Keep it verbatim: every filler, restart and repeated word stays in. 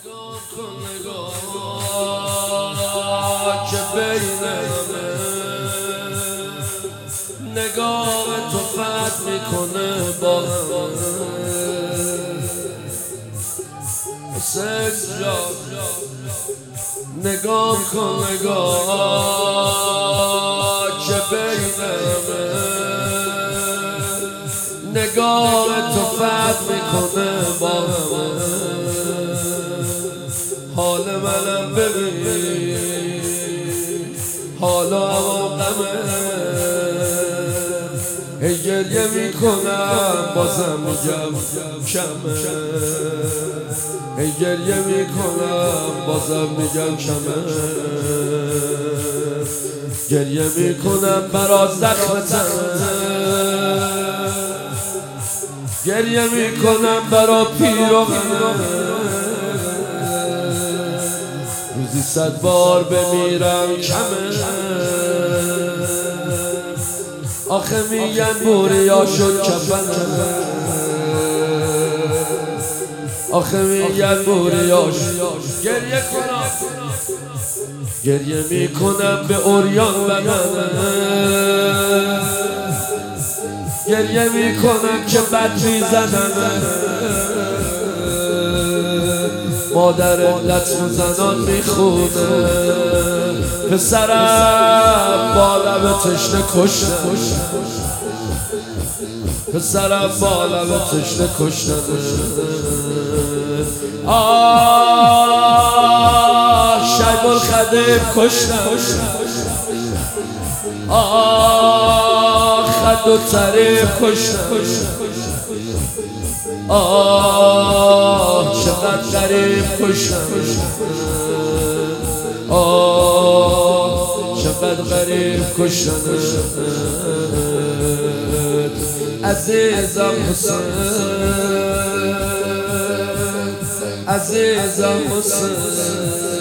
نگاه کن نگاه که بینمه، نگاه تو فتح میکنه با حسین جان. نگاه کن نگاه که بینمه، نگاه تو فتح میکنه با همه. حال منم ببین، حالا هم غمه. ای گریه میکنم بازم میگم کمه، ای گریه میکنم بازم میگم کمه. گریه میکنم برا زخم تنه، گریه میکنم برا پیر و غمه. روزی صد بار بمیرم کمه. آخه میگن بوریا شد کفنه، آخه میگن بوریا شد. گریه کنم گریه میکنم به اوریان بدنه، گریه میکنم که بد میزنم. مادر لطم زنان میخونه، پسرم با لب تشنه کشته، پسرم با لب تشنه کشته. آه شیب الخدیب کشته، آه خد و طریب کشته. آه چقدر غریب کشتم، آه چقدر غریب کشتم. عزیزم حسین، عزیزم حسین.